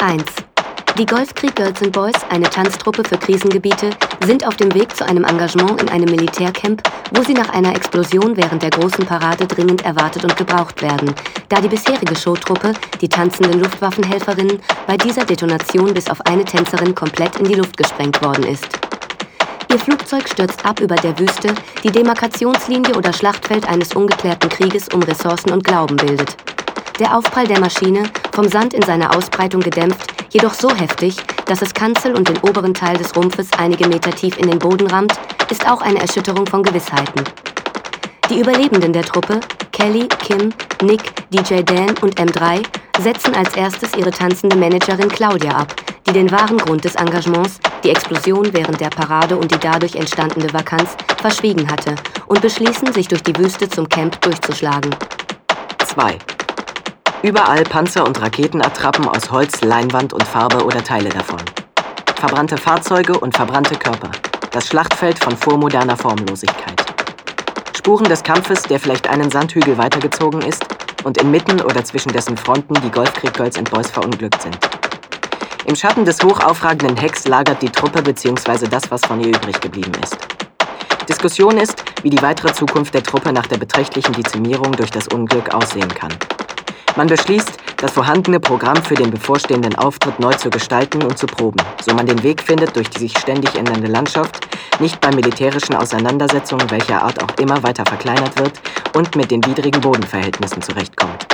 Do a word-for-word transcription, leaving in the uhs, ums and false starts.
eins. Die Golfkrieg Girls and Boys, eine Tanztruppe für Krisengebiete, sind auf dem Weg zu einem Engagement in einem Militärcamp, wo sie nach einer Explosion während der großen Parade dringend erwartet und gebraucht werden, da die bisherige Showtruppe, die tanzenden Luftwaffenhelferinnen, bei dieser Detonation bis auf eine Tänzerin komplett in die Luft gesprengt worden ist. Ihr Flugzeug stürzt ab über der Wüste, die Demarkationslinie oder Schlachtfeld eines ungeklärten Krieges um Ressourcen und Glauben bildet. Der Aufprall der Maschine, vom Sand in seiner Ausbreitung gedämpft, jedoch so heftig, dass es Kanzel und den oberen Teil des Rumpfes einige Meter tief in den Boden rammt, ist auch eine Erschütterung von Gewissheiten. Die Überlebenden der Truppe, Kelly, Kim, Nick, D J Dan und M drei, setzen als erstes ihre tanzende Managerin Claudia ab, die den wahren Grund des Engagements, die Explosion während der Parade und die dadurch entstandene Vakanz, verschwiegen hatte und beschließen, sich durch die Wüste zum Camp durchzuschlagen. zwei. Überall Panzer- und Raketenattrappen aus Holz, Leinwand und Farbe oder Teile davon. Verbrannte Fahrzeuge und verbrannte Körper. Das Schlachtfeld von vormoderner Formlosigkeit. Spuren des Kampfes, der vielleicht einen Sandhügel weitergezogen ist und inmitten oder zwischen dessen Fronten die Golfkrieg Girls and Boys verunglückt sind. Im Schatten des hochaufragenden Hecks lagert die Truppe bzw. das, was von ihr übrig geblieben ist. Diskussion ist, wie die weitere Zukunft der Truppe nach der beträchtlichen Dezimierung durch das Unglück aussehen kann. Man beschließt, das vorhandene Programm für den bevorstehenden Auftritt neu zu gestalten und zu proben, so man den Weg findet, durch die sich ständig ändernde Landschaft, nicht bei militärischen Auseinandersetzungen welcher Art auch immer weiter verkleinert wird und mit den widrigen Bodenverhältnissen zurechtkommt.